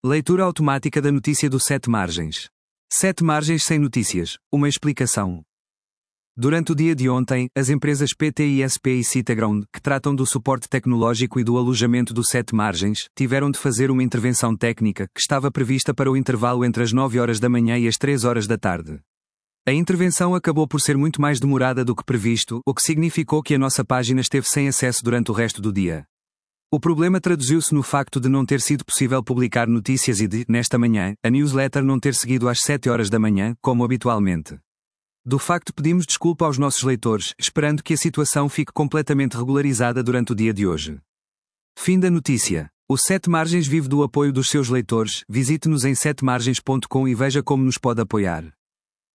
Leitura automática da notícia do 7 Margens. 7 Margens sem notícias, uma explicação. Durante o dia de ontem, as empresas PTISP e Citaground, que tratam do suporte tecnológico e do alojamento do 7 Margens, tiveram de fazer uma intervenção técnica, que estava prevista para o intervalo entre as 9 horas da manhã e as 3 horas da tarde. A intervenção acabou por ser muito mais demorada do que previsto, o que significou que a nossa página esteve sem acesso durante o resto do dia. O problema traduziu-se no facto de não ter sido possível publicar notícias e de, nesta manhã, a newsletter não ter seguido às 7 horas da manhã, como habitualmente. Do facto pedimos desculpa aos nossos leitores, esperando que a situação fique completamente regularizada durante o dia de hoje. Fim da notícia. O 7 Margens vive do apoio dos seus leitores. Visite-nos em 7margens.com e veja como nos pode apoiar.